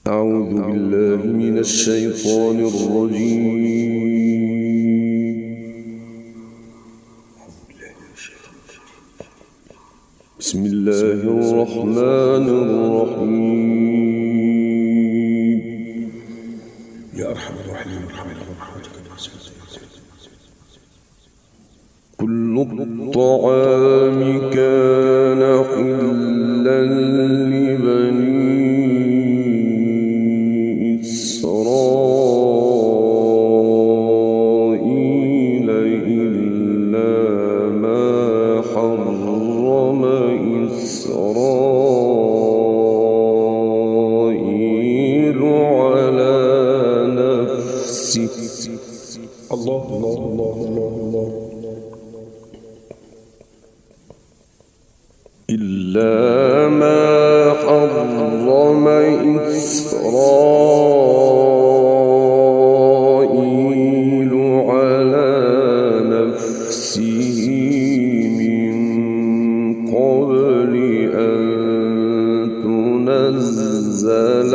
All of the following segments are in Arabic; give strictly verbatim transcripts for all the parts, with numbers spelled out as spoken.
أعوذ بالله من الشيطان الرجيم. بسم الله الرحمن الرحيم. يا أرحم الراحمين ارحمنا كل الطعام كان حلا لبني إسرائيل إلا ما حرم إسرائيل على نفسه. الله الله الله الله الله إلا ما حرم إسرائيل على نفسه من قبل أن تنزل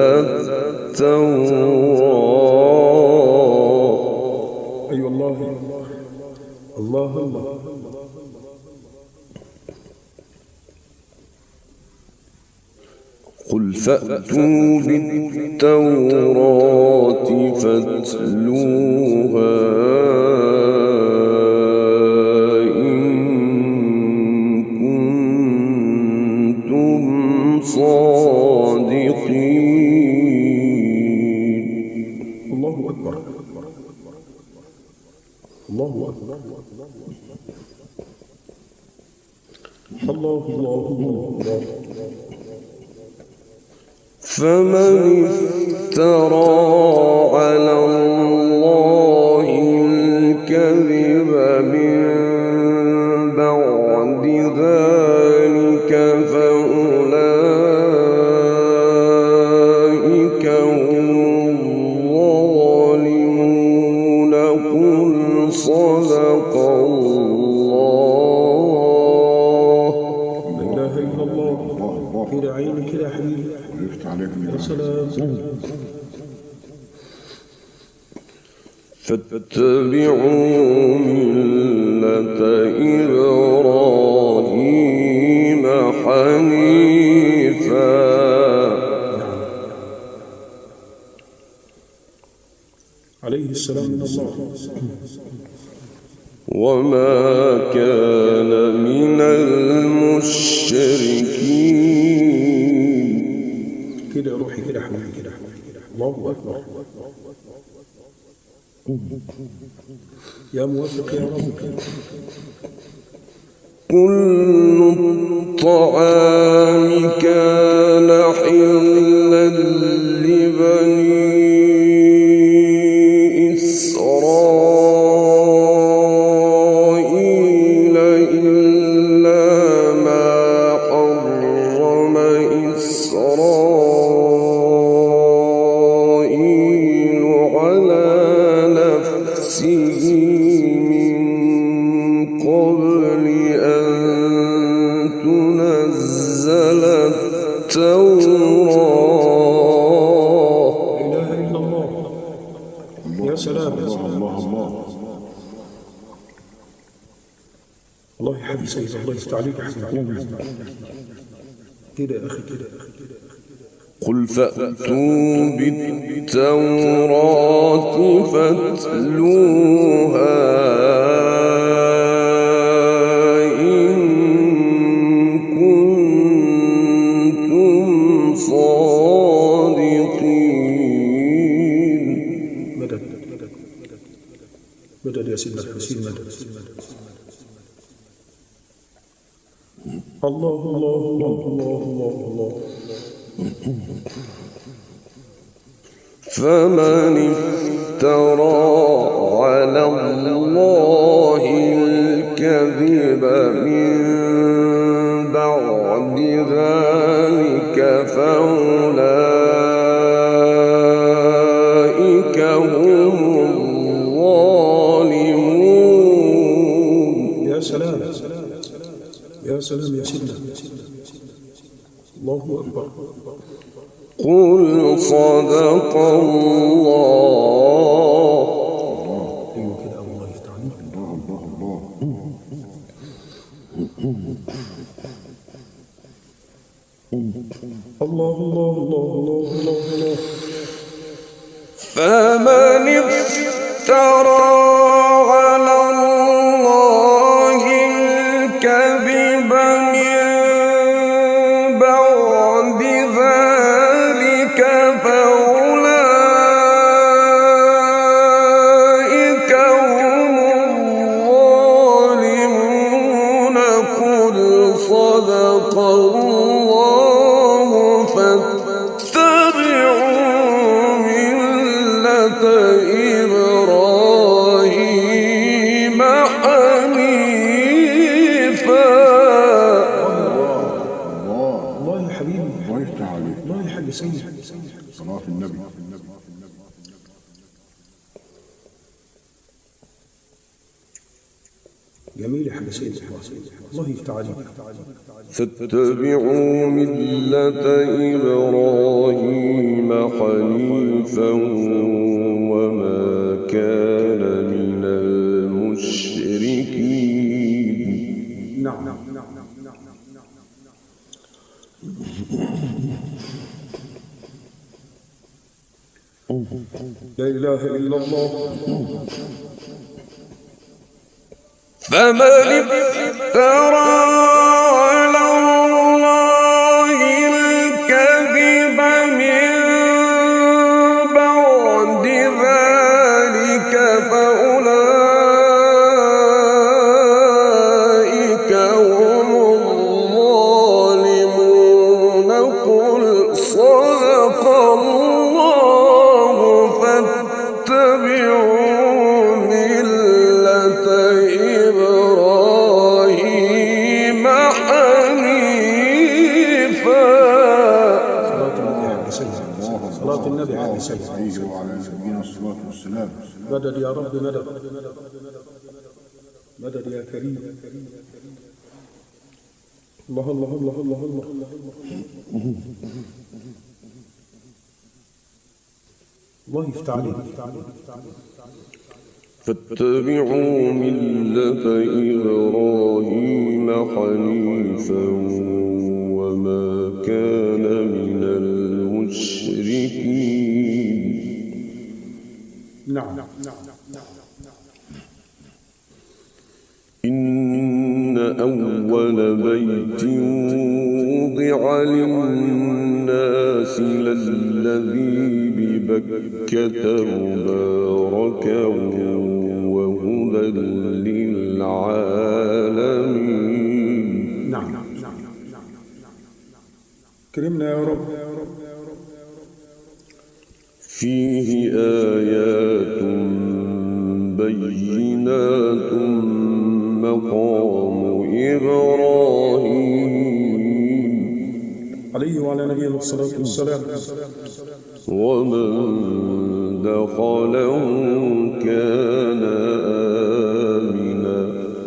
التوراة. أي والله الله الله قل فأتوا بالتوراة فاتلوها إن كنتم صادقين. الله أكبر الله أكبر الله الله الله. فمن افترى على الله الكذب من بعد ذلك فأولئك هم الظالمون. قل صدق الله. لا إله إلا الله. كده عيني كده حبيبي. يا سلام. فاتبعوا ملة إبراهيم حنيفا عليه السلام من الله وما كان من المشركين. كده يا روحي كده حبيبي كده الله أكبر. يا موفق يا رب. كل الطعام كان حلا لبني إسرائيل إلا ما حرم إسرائيل على نفسه من قبل أن تنزل التوراة. لا إله إلا الله. يا سلام يا سلام. الله الله الله يا حبيبي سيد الله يفتح عليك أحسن كده يا أخي كده يا أخي كده. قل فأتوا بالتوراة فاتلوها إن كنتم صادقين. مدد مدد يا سيدنا الحسين مدد. الله الله الله الله الله. فمن افترى على الله الكذب من بعد ذلك فأولئك هم الظالمون. يا سلام يا سلام يا سيدنا. الله أكبر. قل صدق الله. أيوة كده، الله يفتح عليك. الله الله الله. الله الله الله الله الله الله. فمن افترى على الله الكذب من بعد ذلك فأولئك هم الظالمون. قل صدق الله فاتبعوا ملة إبراهيم حنيفا. الله يا حبيبي، الله يفتح عليك. الله يا حاج سيد. صلاة النبي. جميل يا حاج سيد، الله يفتح عليك. فاتبعوا ملة إبراهيم حنيفا وما كان من المشركين. نعم. لا إله إلا الله. فمن افترى على الله الكذب من بعد ذلك فأولئك هم الظالمون. قل صدق الله فاتبعوا ملة إبراهيم حنيفا. صلاة النبي عليه الصلاة والسلام. عليه وعلى نبينا الصلاة والسلام. مدد يا رب، مدد مدد يا كريم. الله الله الله الله الله. الله يفتح عليك. فاتبعوا ملة إبراهيم حنيفا وما كان من المشركين. نعم. إن أول بيت وضع للناس للذي ببكة مباركا وهدى للعالمين. نعم. كرمنا يا رب. فيه آيات بينات مقام إبراهيم عليه وعلى نبينا الصلاة والسلام. ومن دخله كان آمنا.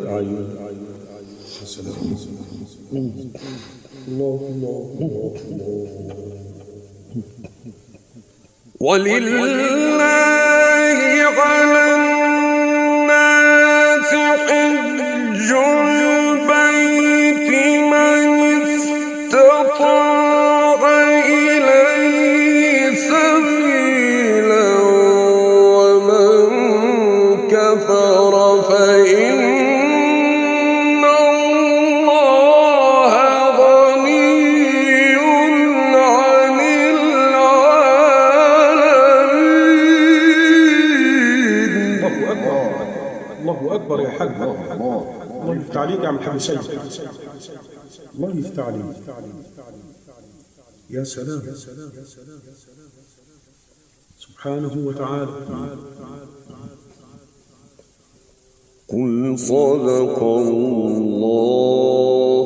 الله الله الله. ولله على الناس حج البيت من استطاع إليه سبيلا ومن كفر فإن الله غني عن العالمين. الله أكبر يا حاج. الله يفتح عليك يا عم الحاج سيد. الله يفتح عليك. يا سلام سبحانه وتعالى. قل صدق الله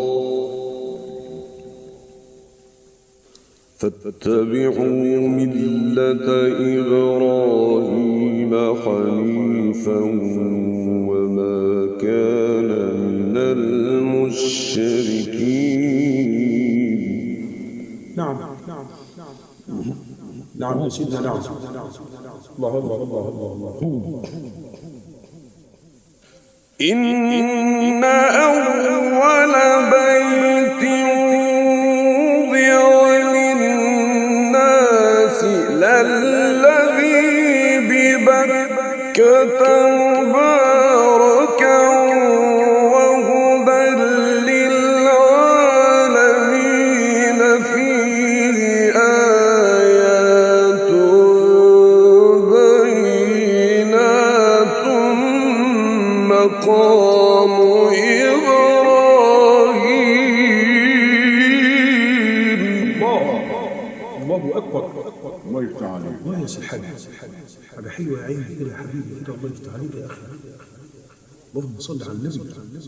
فاتبعوا ملة إبراهيم حنيفا وما كان من المشركين. نعم يا سيدنا نعم. الله أكبر الله الله الله. إن أول بيت وضع للناس للذي ببكة مباركا وهدى للعالمين فيه آيات بينات مقام إبراهيم. الله الله أكبر. الله يفتح عليك. الله يا سي الحاج، حاجة حلوة يا عيني كده يا حبيبي كده، الله يفتح عليك يا أخي. اللهم صل على النبي.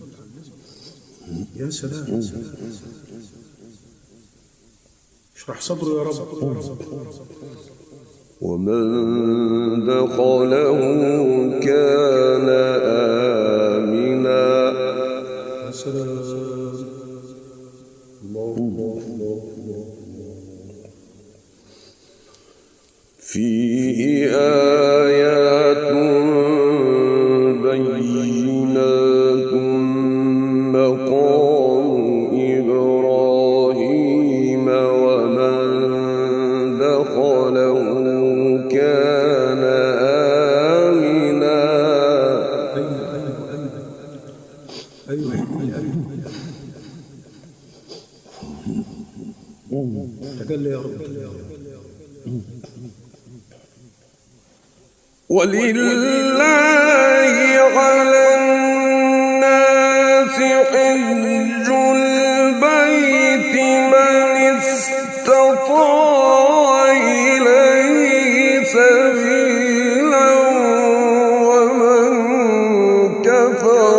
يا سلام. اشرح صدره يا رب. ومن دخله كان آمنا. يا سلام. الله الله الله الله. فيه آيات بينات مقام إبراهيم ومن دخله كان آمنا. أيوه أيوه أيوه أيوه. تجلى يا رب. ولله على الناس حج البيت من استطاع إليه سبيلا ومن كفر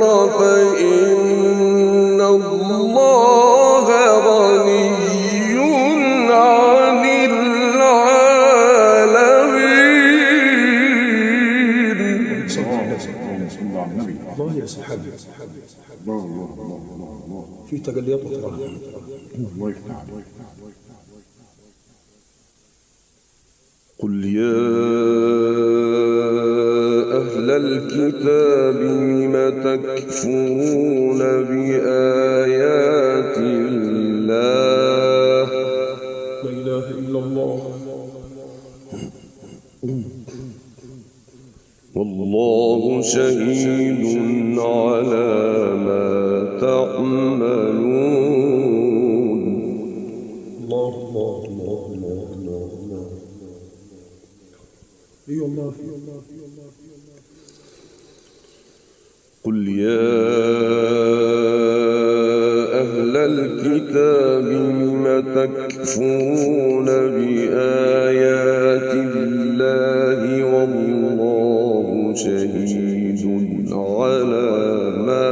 فإن الله غني عن العالمين. الله يا سي الحاج. الله الله الله الله الله. في تجليات أخرى. الله يفتح عليك. قل يا أهل الكتاب لم تكفرون بآيات الله. لا إله إلا الله. والله شهيد على ما تعملون. الله الله الله الله الله الله. إي الله. قل يا أهل الكتاب لم تكفرون بآيات الله والله شهيد على ما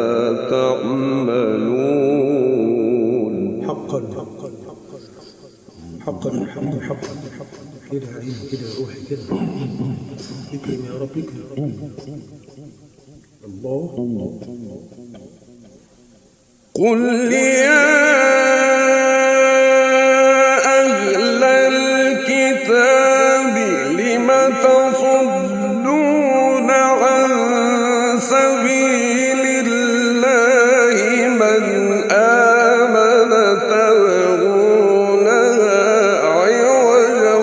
تعملون. حقا حقا حقا حقا حقا كده يا عيني كده يا روحي كده. اكرم يا رب اكرم. الله. قل يا أهل الكتاب لم تصدون عن سبيل الله من آمن تبغونها عوجا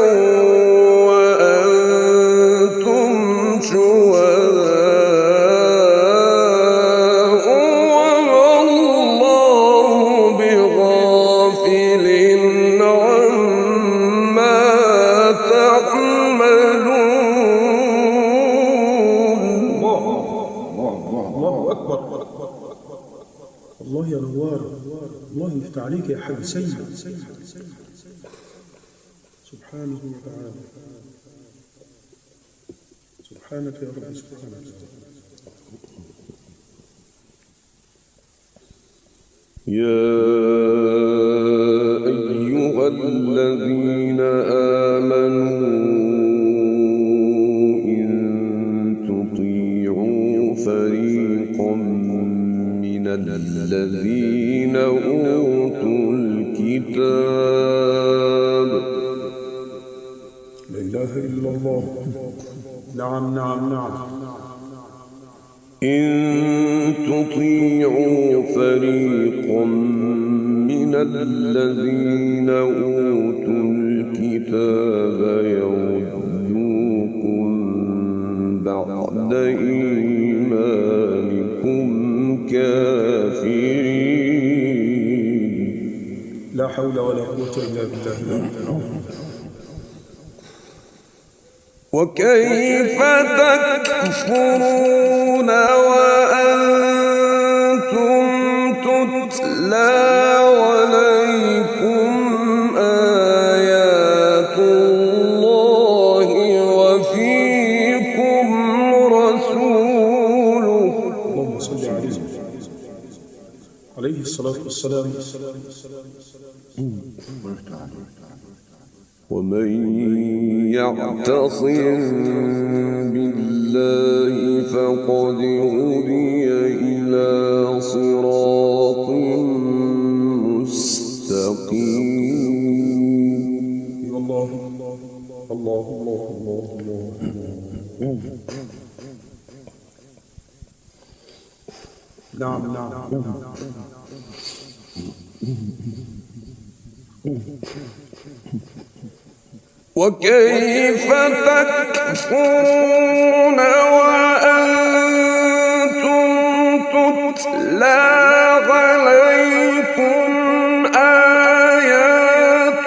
وأنتم شهداء وما الله بغافل عما تعملون. الله أكبر. الله يا نوار. الله يفتح عليك يا حاج سيد. سبحانه وتعالى. سبحانك يا رب سبحانك. يا أيها الذين آمنوا إن تطيعوا فريقا من الذين أوتوا الكتاب لا إله إلا الله. نعم نعم نعم. إن تطيعوا فريقا من الذين أوتوا الكتاب يردوكم بعد إيمانكم كافرين. لا حول ولا قوة إلا بالله. وكيف تكفرون وأنتم تتلى عليكم آيات الله وفيكم رسوله. اللهم صل عليه عليه الصلاة والسلام. ومن يعتصم بالله فقد هدي إلى صراط مستقيم. الله الله الله الله الله. نعم نعم نعم. وكيف تكفرون وأنتم تتلى عليكم آيات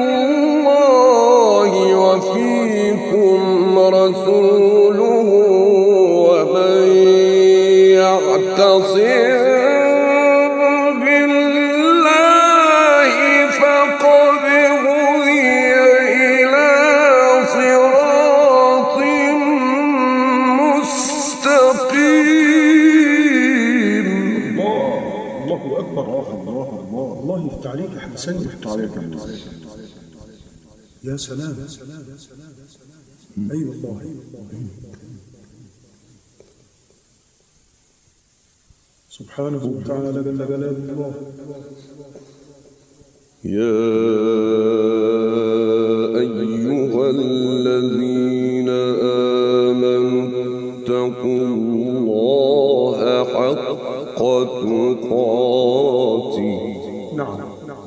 الله وفيكم رسوله ومن يعتصم الله يفتح عليك يا حاج سيد. يفتح عليك يا الله. يا سلام. أيوة الله. سبحانه وتعالى جل جلاله الله. يا أيها الذين آمنوا اتقوا الله حق تقاته. نعم.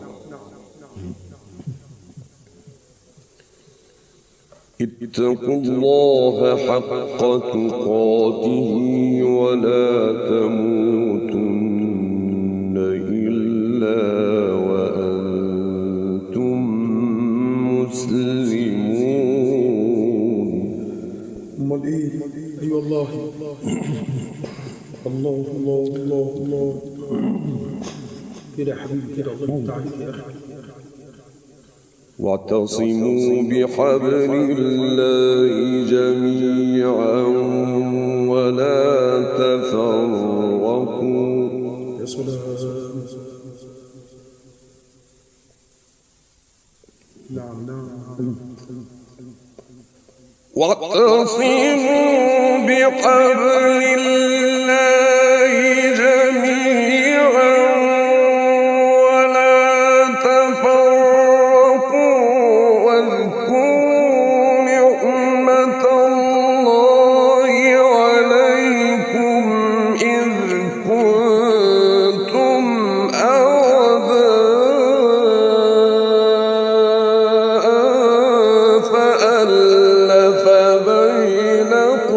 اتقوا الله حق تقاته ولا تموتن إلا وأنتم مسلمون. أمال إيه؟ أيوة الله. الله الله الله الله. كده يا حبيبي كده. الله يفتح عليك يا أخي. واعتصموا بحبل الله جميعا ولا تفرقوا. يا سلام. نعم نعم. واعتصموا بحبل الله جميعا ولا تفرقوا واذكروا نعمة الله عليكم إذ كنتم أعداء فألف بين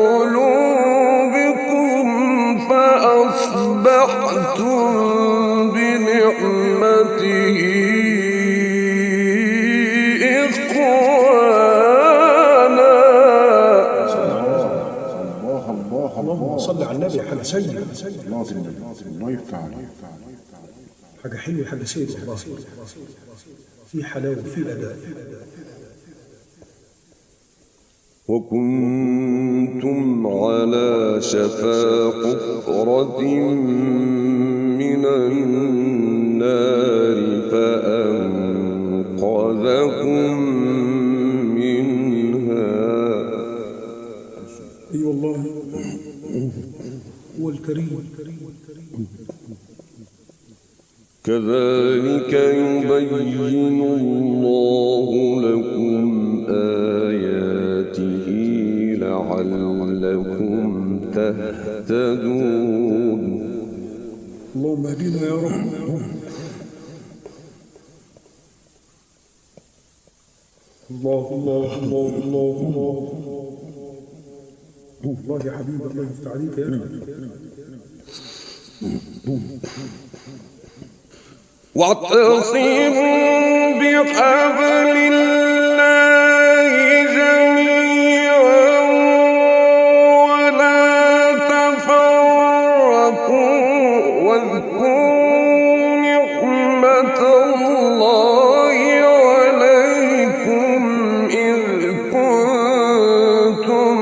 قلوبكم فأصبحتم بنعمته إخوانا. اللهم صل على النبي يا حاج سيد. الله الله يفتح عليك. حاجة حلوة يا حاج سيد والله. في حلاوة وفي أداء. وكنتم على شفا حفرة من النار فأنقذكم منها. أي والله هو الكريم. كذلك يبين الله لكم آياته لعلكم تهتدون. اللهم اهدنا يا رب. الله الله الله الله الله الله يا حبيبي، الله يفتح عليك يا أخي. واعتصموا بحبل الله جميعا ولا تفرقوا واذكروا نعمة الله عليكم إذ كنتم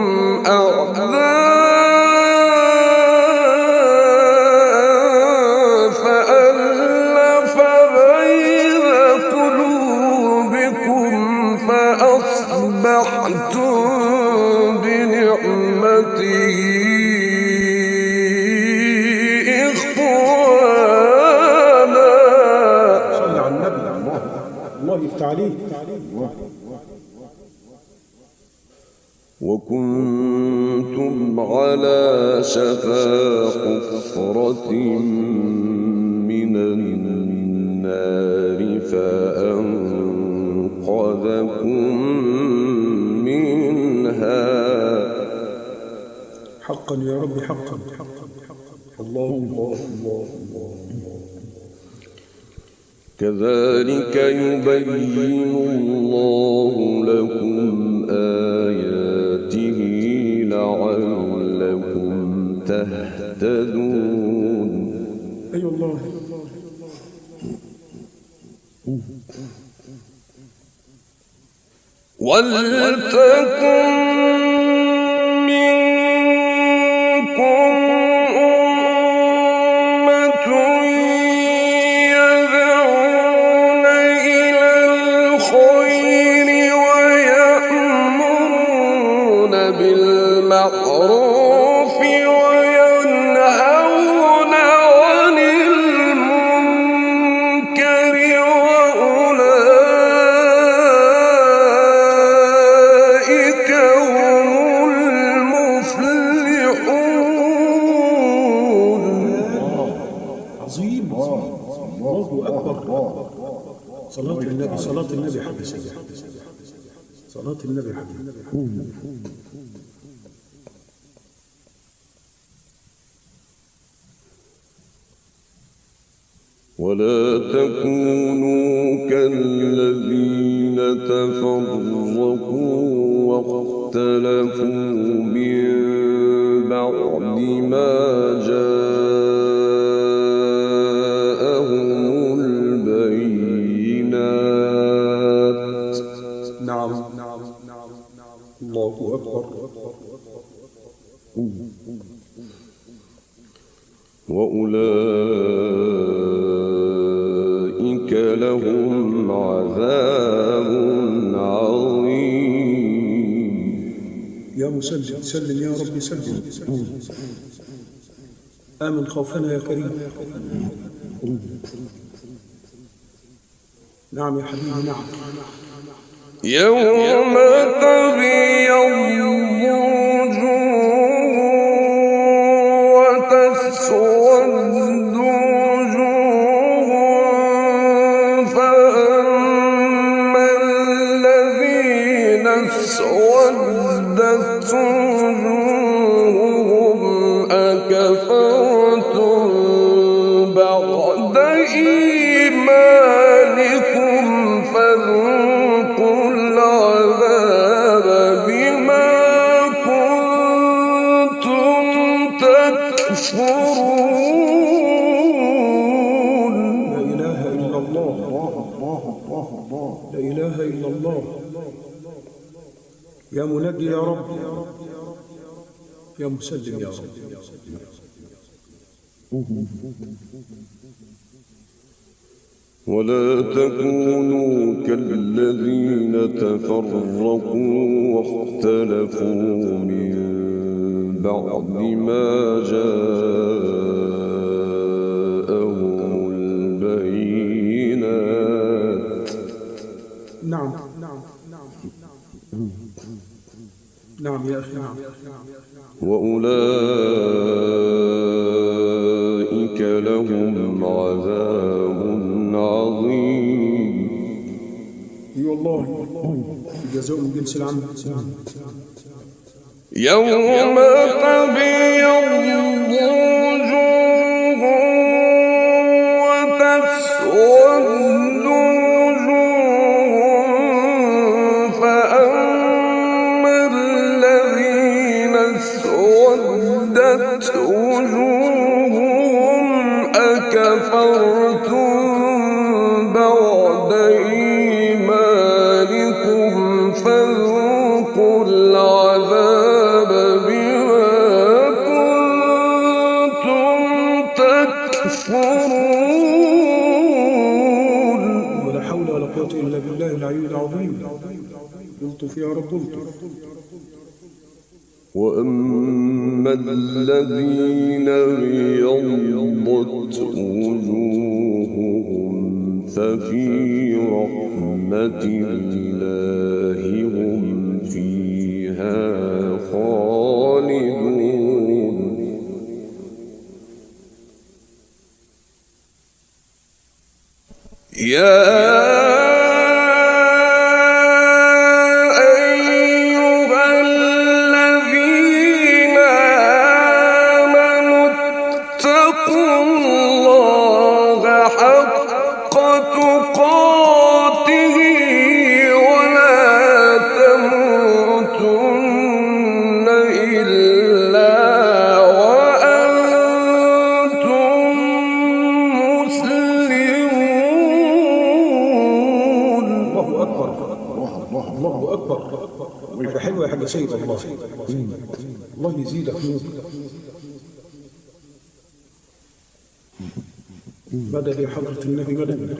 أعداء فألف بين قلوبكم فأصبحتم بنعمته إخوانا. صل على النبي. الله يفتح عليك. وكنتم على شفا حفرة من النار فأنقذكم منها. حقا يا رب، حقا. الله الله الله الله. كذلك يبين الله لكم آياته لعلكم تهتدون. أي والله. ولتكن منكم أمة يدعون إلى الخير ويأمرون بالمعروف وينهون عن المنكر وأولئك هم المفلحون. عظيم. الله أكبر. صلاة النبي، صلاة النبي حبيبي، صلاة النبي حبيبي. ولا تكونوا كالذين تفرقوا واختلفوا من بعد ما جاءهم البينات. نعم. الله أكبر. وأولئك لهم عذاب عظيم. يا مسلم سلم يا رب، سلم. آمن خوفنا يا كريم. نعم يا حبيبي، نعم. يوم تبيض وجوه وتسود وجوه فأما الذين اسودت وجوههم أكفرتم بعد إيمانكم فذوقوا العذاب بما كنتم تكفرون. لا إله إلا الله. لا إله إلا الله. يا منجي يا رب، يا مسلم يا رب. ولا تكونوا كالذين تفرقوا واختلفوا من بعد ما جاءهم البينات. نعم. نعم يا أخي نعم. وأولئك لهم عذاب عظيم. اي والله الجزاء من جنس العمل. يوم تبيض وجوه وتسود وجوه، فأما الذين اسودت وجوههم أكفرتم بعد إيمانكم فذوقوا العذاب بما كنتم تكفرون. ولا حول ولا قوة إلا بالله العلي العظيم. قلت فيها رب قلت. وأما الذين ابيضت وجوههم ففي رحمة الله هم فيها خالدون. يا حلوة يا حاج سيد. الله الله يزيدك نور. مدد حضرة النبي مدد.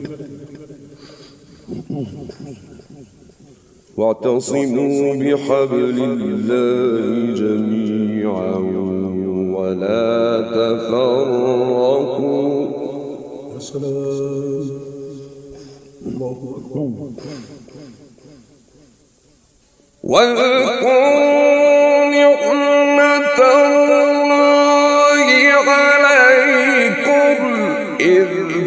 واعتصموا بحبل الله جميعا ولا تفرقوا. السلام. الله أكبر. واذكروا نعمة الله عليكم إذ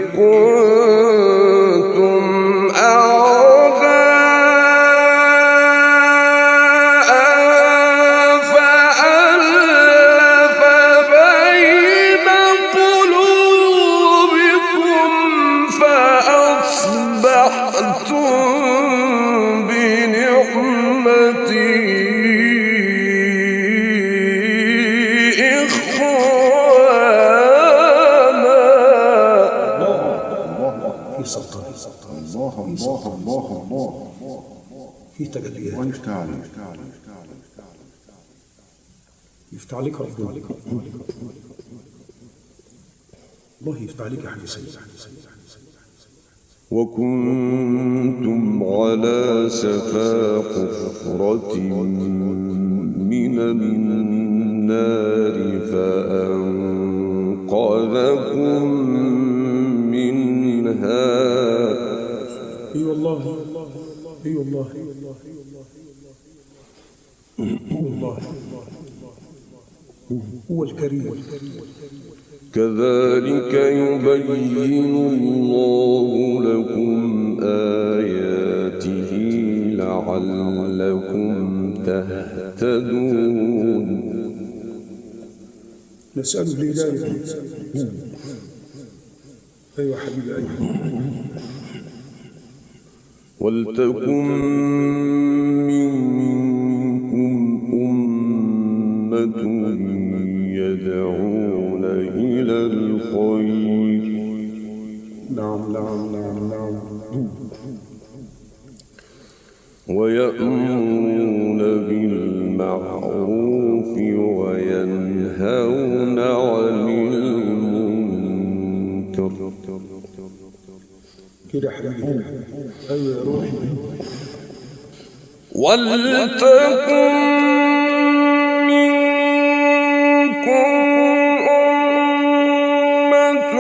كنتم أعداء فألف بين قلوبكم فأصبحتم في تجليات. ويفتح عليك يفتح عليك ربنا. الله يفتح عليك يا حاج سيد. وكنتم على شفا حفرة من النار فأنقذكم منها. اي والله اي والله والله هو الكريم. كذلك يبين الله لكم آياته لعلكم تهتدون. نسأل الهداية. أيوة حبيبي أيوة. ولتكن منكم أمة يدعون إلى الخير. نعم نعم نعم نعم. ويأمرون بالمعروف وينهون عن المنكر. كده حبيبي. أيوة يا روحي. ولتكن منكم أمة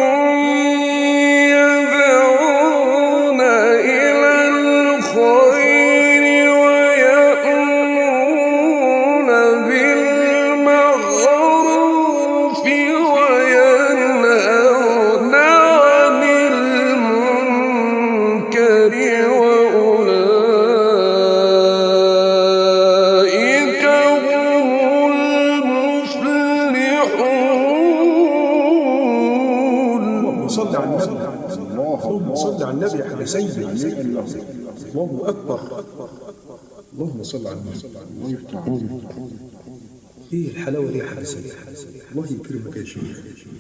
يدعون إلى الخير ويأمرون النبي يا حبيبي سيدي. الله أكبر. اللهم صل على النبي. الله يفتح عليك. إيه الحلاوة دي يا حبيبي سيدي. الله يكرمك يا شيخ.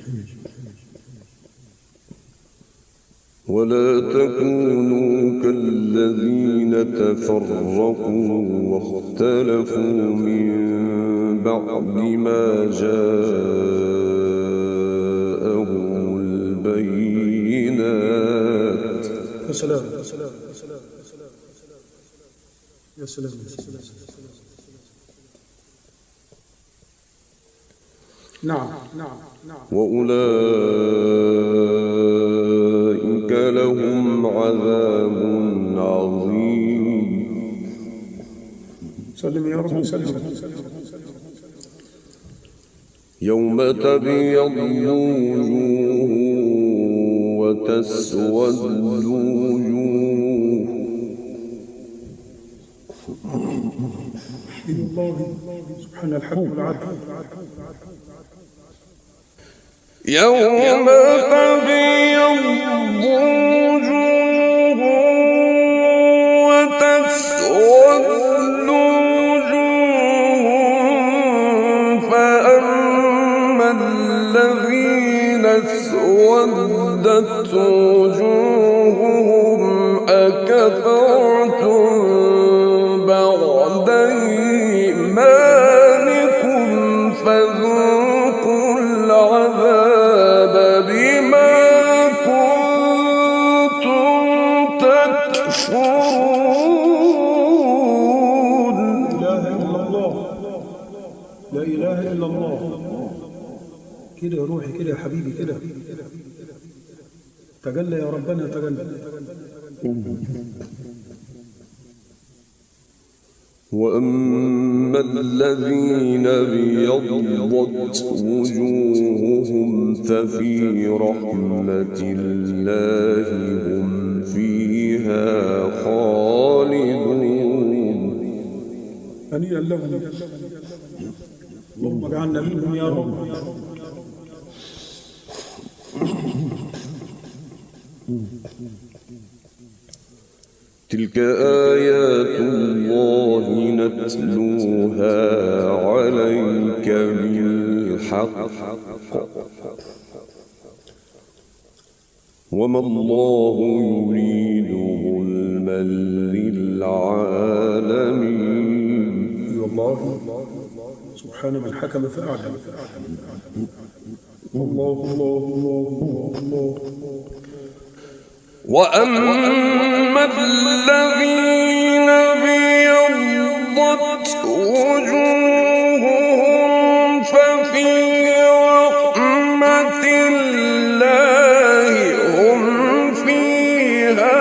ولا تكونوا كالذين تفرقوا واختلفوا من بعد ما جاءهم البينات. يا سلام يا سلام يا سلام. نعم نعم نعم. وأولئك لهم عذاب عظيم. سلم يا رب سلم. يوم تبيض وجوه وتسود وجوه. الله سبحان الحق والعدل. يوم تبيض وجوه وتسود وجوه فأما الذين اسودت وجوههم أكفرتم بعد إيمانكم فذوقوا العذاب بما كنتم تكفرون. لا إله إلا الله. لا إله إلا الله. كده يا روحي كده يا حبيبي كده. تجلى يا ربنا تجلى. وأما الذين ابيضت وجوههم ففي رحمة الله هم فيها خالدون. هنيئا لهم. اللهم اجعلنا منهم يا رب. تلك آيات الله نتلوها عليك بالحق وما الله يريد ظلما للعالمين. الله سبحان من حكم فأعدل. الله الله الله الله. وأما الذين ابيضت وجوههم ففي رحمة الله هم فيها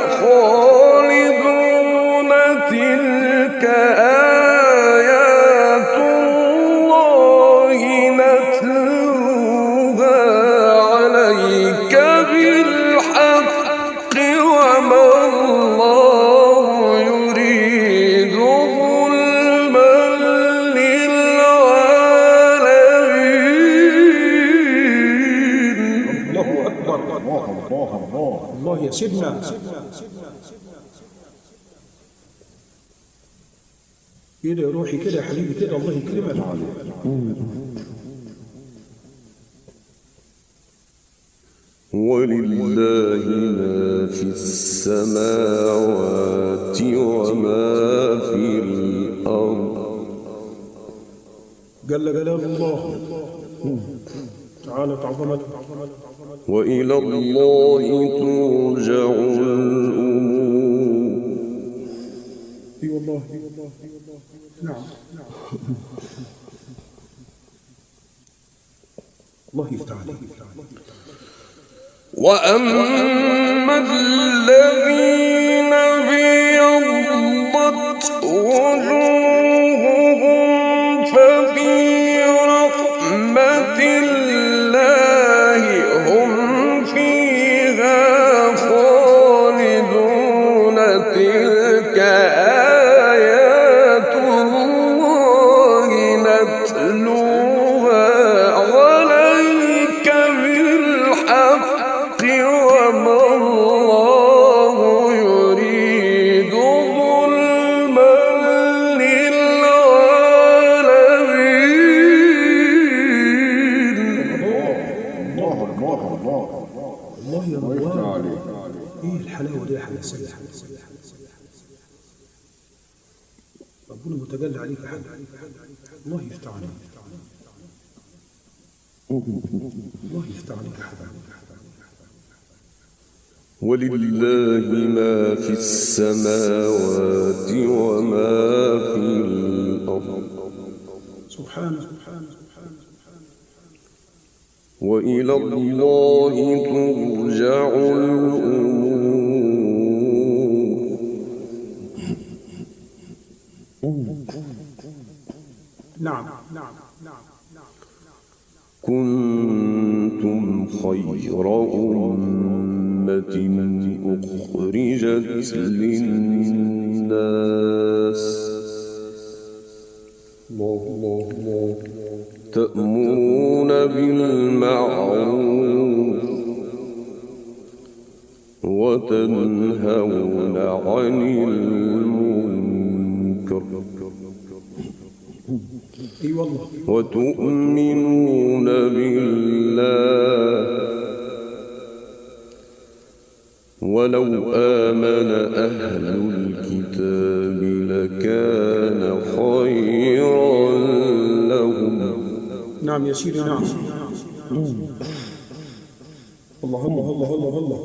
خالدون. تلك آيات الله نتلوها عليك بالحق وما الله يريد ظلما للعالمين. الله أكبر. الله الله الله. الله يا سيدنا. كده يا روحي كده يا حبيبي كده. الله يكرمك. ولله ما في السماوات وما في الأرض. جل جلال الله تعالى تعظمته. وإلى الله ترجع الأمور. اي والله. نعم. الله يفتح عليك. وأما الذين ابيضت وجوههم ففي رحمة الله هم فيها خالدون. تلك آيات الله نتلوها عليك بالحق وما الله كده حاجة سيئة. ربنا متجلى عليك يا حاج، الله يفتح عليك، الله يفتح عليك يا حاج. ولله ما في السماوات وما في الأرض سبحانه. وإلى الله ترجع الأمور. نعم. كنتم خير أمة أخرجت للناس تأمرون بالمعروف وتنهون عن المنكر وتؤمنون بالله ولو آمن أهل الكتاب لكان خيرا لهم. نعم يا سيدي، نعم. الله الله الله الله الله.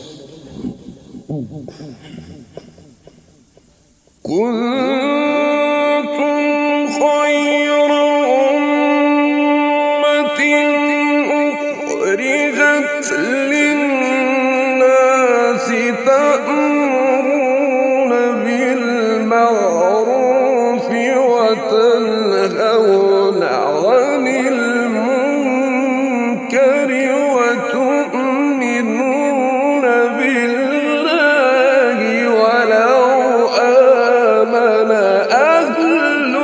كنتم خير أمة أخرجت للناس تأمرون بالمعروف وتنهون عن المنكر وتؤمنون بالله ولو آمن أهل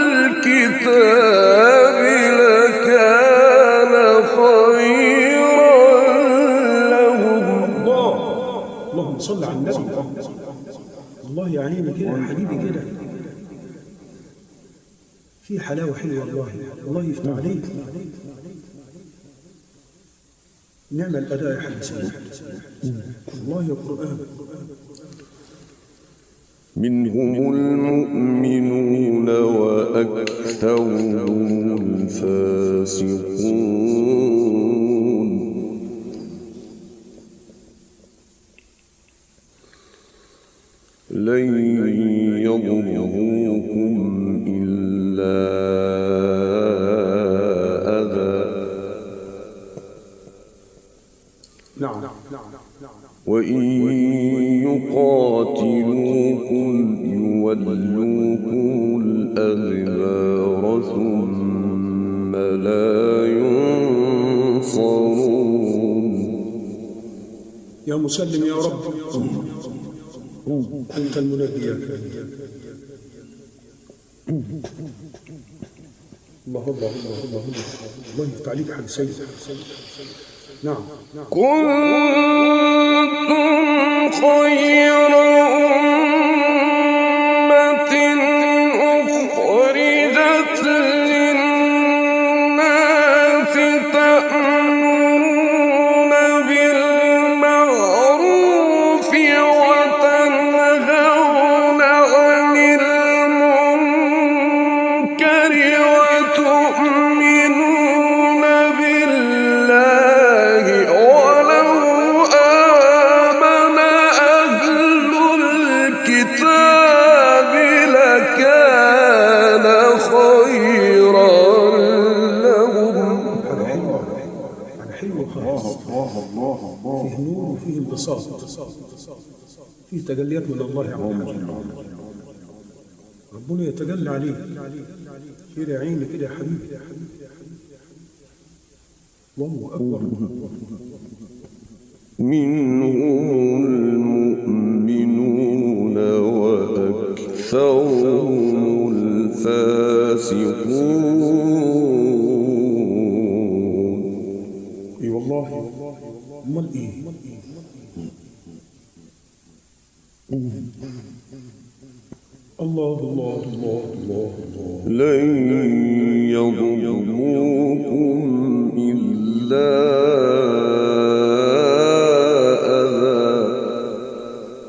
الكتاب لكان خيرا لهم. اللهم صل على النبي. الله يعينك كده يا حبيبي كده، في حلاوة حلوة والله، الله يفتح عليك. نعم الأداء يا حبيبي، الله يا قرآن. منهم المؤمنون وأكثرهم الفاسقون. لن يضروكم إلا أذى نعم. وإن يقاتلوكم يولوكم الأدبار ثم لا ينصرون. يا مسلم يا رب، أنت المنبي يا كريم. الله الله الله الله الله يفتح عليك حق سيد. نعم. كنتم خير أمة أخرجت للناس تأمرون بالمعروف وتنهون عن المنكر وتؤمنون بالله ولو آمن أهل الكتاب لكان خيرا لهم. هذا حلو خالص، فيه نور وفيه انبساط، فيه تجليات من الله عز وجل. ربنا يتجلى عليك كده يا عيني كده يا حبيبي. الله أكبر. منهم المؤمنون وأكثرهم الفاسقون. اي والله. امال ايه؟ الله الله الله الله الله. لن يضروكم إلا أذى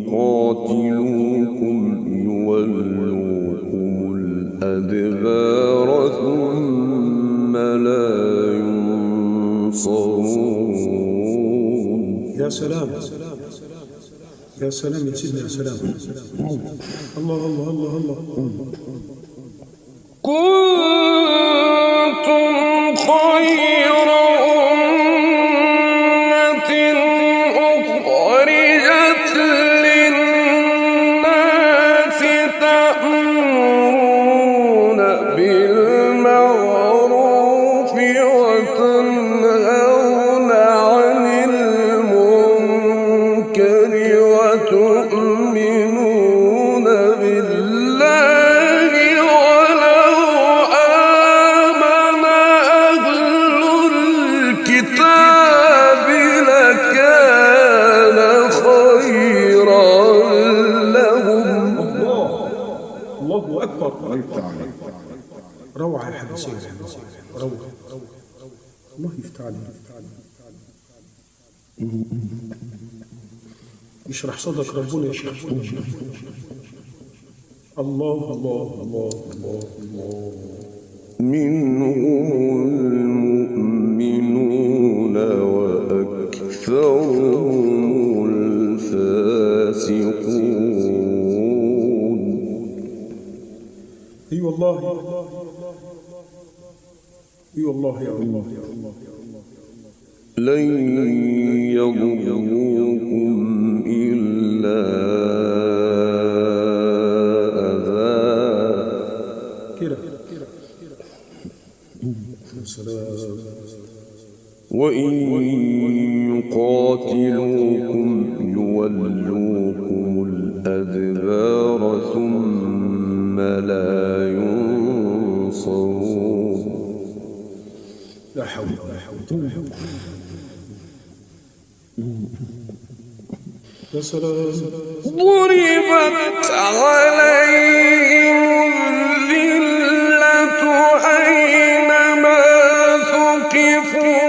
يقاتلوكم يولوكم الأدبار ثم لا ينصرون. يا سلام يا سلام يا سيدنا، يا سلام. الله الله الله الله. كنتم خير أمة أخرجت للناس تأمرون بالمعروف وتنهون عن المنكر وتؤمنون بالله ولو آمن أهل الكتاب لكان خيرا لهم. الله أكبر. الله يفتح عليك. روعة يا حبيبي سيدي، روعة. الله يفتح عليك. يشرح صدرك ربنا يا شيخ. الله الله الله الله الله. منهم المؤمنون وأكثرهم الفاسقون. اي والله اي والله يا الله يا الله. لن يضروكم إلا أذى. كده سلام. وإن يقاتلوكم يولوكم الأدبار ثم لا ينصرون. لا حول ولا حول. يا سلام. ضربت عليهم الذلة أينما ثقفوا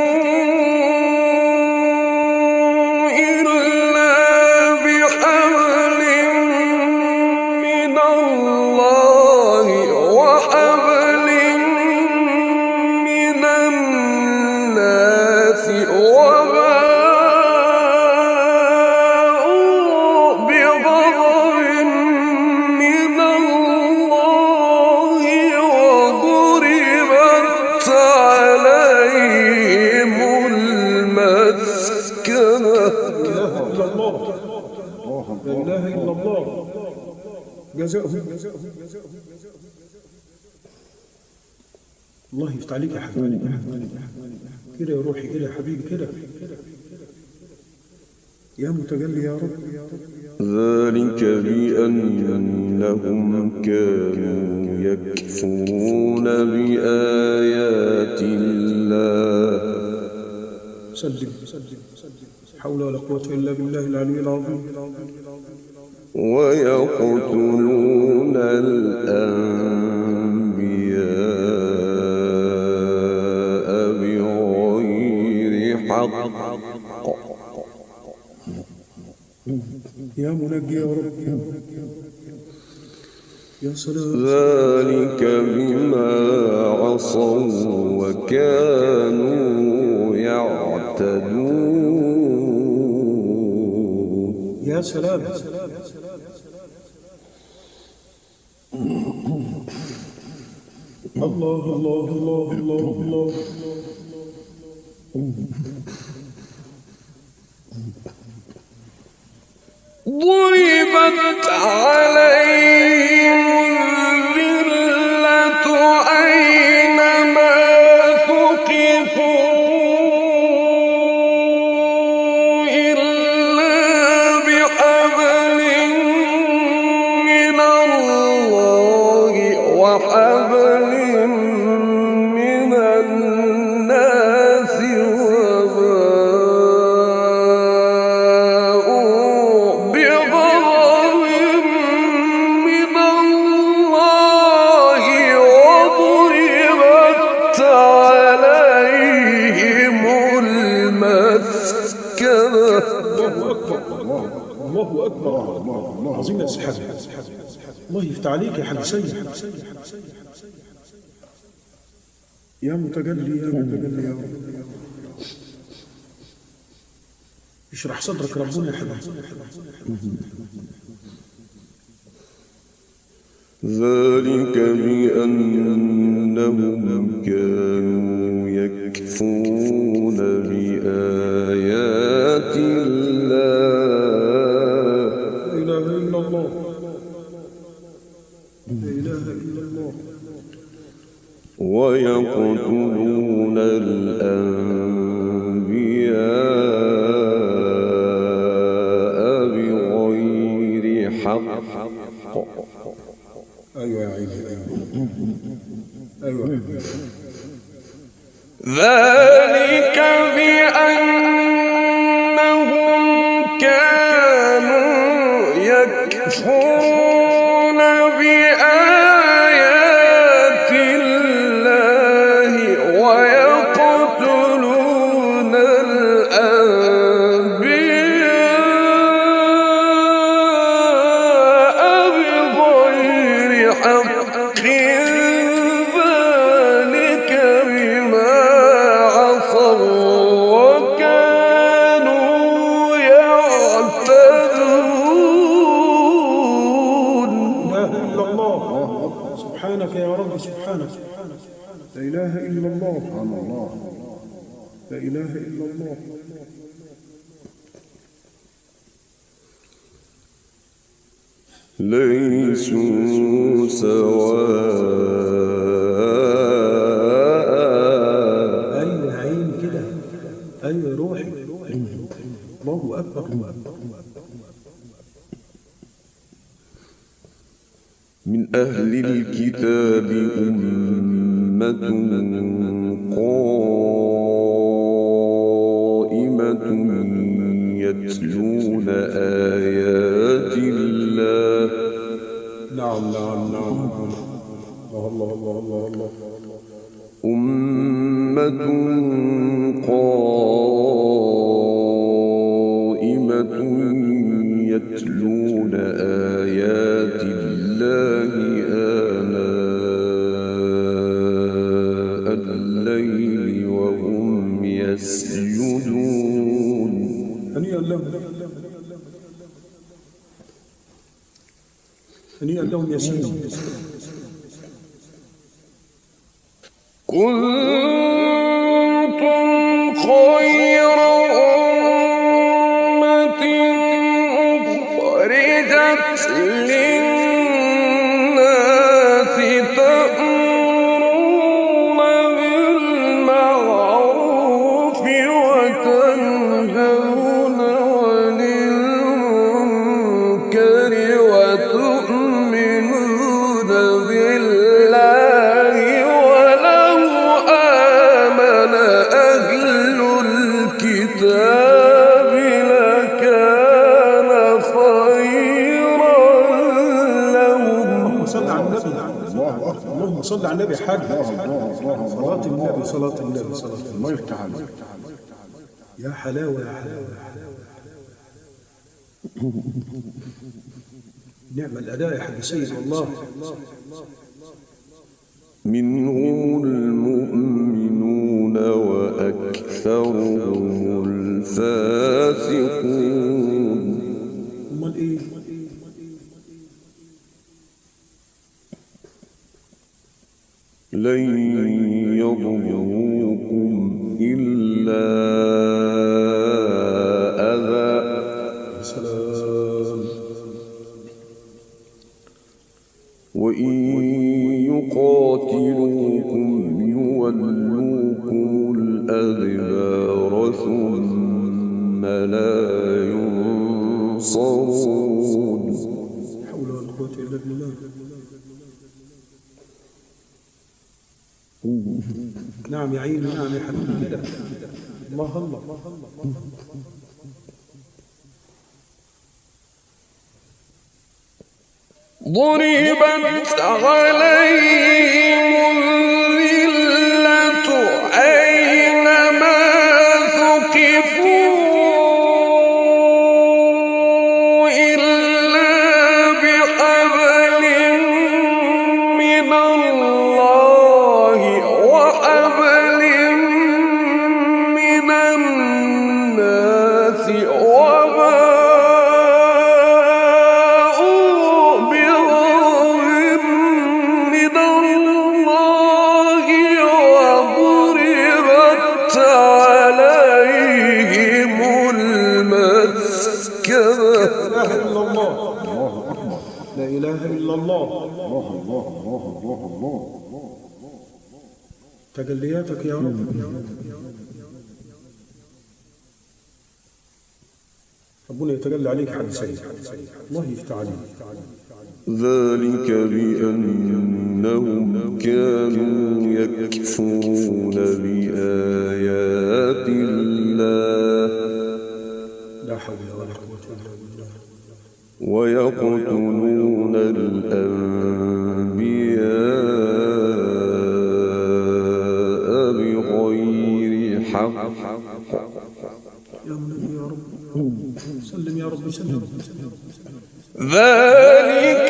إلا بحبل من الله وحبل من الناس وباءوا بغضب من الله وضربت عليهم المسكنة. لا اله الا الله. جزاؤهم. الله يفتح عليك يا حبيبي. كده يا روحي، كده يا حبيبي، كده يا متجلي يا رب. ذلك بأنهم كانوا يكفرون بآيات الله. سلم. حول ولا قوة إلا بالله العلي العظيم. ويقتلون الأنبياء بغير حق. يا منجي يا رب. يا سلام. ذلك بما عصوا وكانوا يعتدون. يا سلام. الله الله الله الله الله. ضربت عليهم الذلة أينما ثقفوا إلا بحبل من الله وحبل من الناس وباءوا بغضب من الله عظيم يا سحاب. الله يفتح عليك يا حاج سيد. يا متجلي يا متجلي يا رب. اشرح صدرك ربنا يا حبيبي. ذلك بأنهم كانوا يكفرون بآيات الله. لا إله إلا الله. لا إله إلا الله. ويقتلون الأنبياء بغير حق. أيوة يا عيني. أيوة أيوة. ذلك بأنهم كانوا يكفرون بآيات الله ويقتلون الأنبياء بغير حق. ذلك بما عصوا وكانوا يعتدون. لا إله إلا الله. سبحانك يا رب سبحانك. لا إله إلا الله. سبحان الله. لا إله إلا الله. ليسوا سواء. أيوة يا عيني كده. أيوة روحي. الله أكبر. من أهل الكتاب أمة قائمة يتلون آيات الله. نعم نعم نعم. الله الله الله الله الله. أمة قائمة يتلون آيات الله آناء الليل وهم يسجدون. هنيئا لهم. هنيئا لهم يا سيدي. كنتم خير أمة أخرجت للناس تأمرون بالمعروف وتنهون عن المنكر وتؤمنون بالله ولو آمن أهل الكتاب لكان خيرا لهم. اللهم صل على النبي. الله أكبر. اللهم صل على النبي حاج. الله الله صلاة النبي صلاة النبي صلاة النبي. الله يفتح عليك. يا حلاوة يا حلاوة. نعم الأداء يا حاج سيد والله. منهم المؤمنون وأكثرهم الفاسقون. أمال إيه؟ لن يضروكم إلا أذى. سلام. وإن يقاتلوكم يولوكم الأدبار ثم لا ينصرون. لا حول ولا قوة إلا بالله. نعم يا عيني نعم يا حبيبي كده. الله الله. ضربت عليهم الذلة أينما ثقفوا إلا الله. الله أكبر. لا إله إلا الله. الله الله الله الله الله. تجلياتك يا رب. ربنا يتجلى عليك حد سيد. الله يفتح عليك. ذلك بأنهم كانوا يكفرون بآيات الله لا حول ولا قوة إلا بالله. ويقتلون الأنبياء بغير حق. يا منبي يا رب. سلم يا رب سلم. ذلك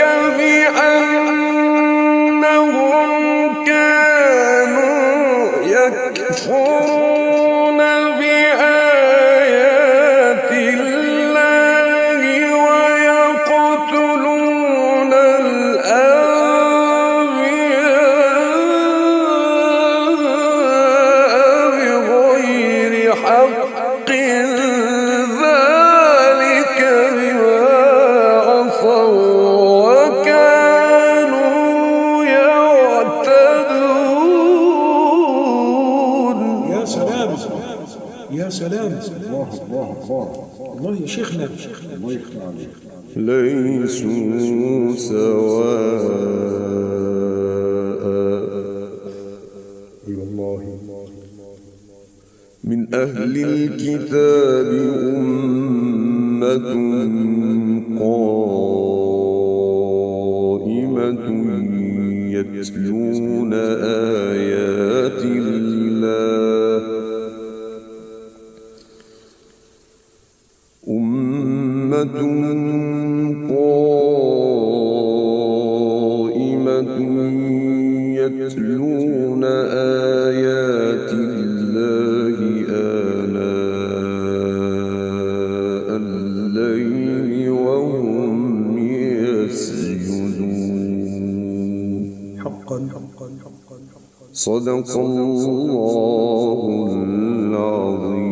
بأنهم كانوا يكفرون بآيات الله ويقتلون الأنبياء بغير حق. ذلك بما وكانوا يعتدون. يا سلام يا سلام. الله الله الله. الله يا شيخنا. الله يفتح عليك. ليسوا سواء. اي والله. من أهل الكتاب أمة قائمة يتلون آيات الله أمة قائمة يتلون آيات الله آناء الليل وهم يسجدون. حقا حقا حقا. صدق الله العظيم.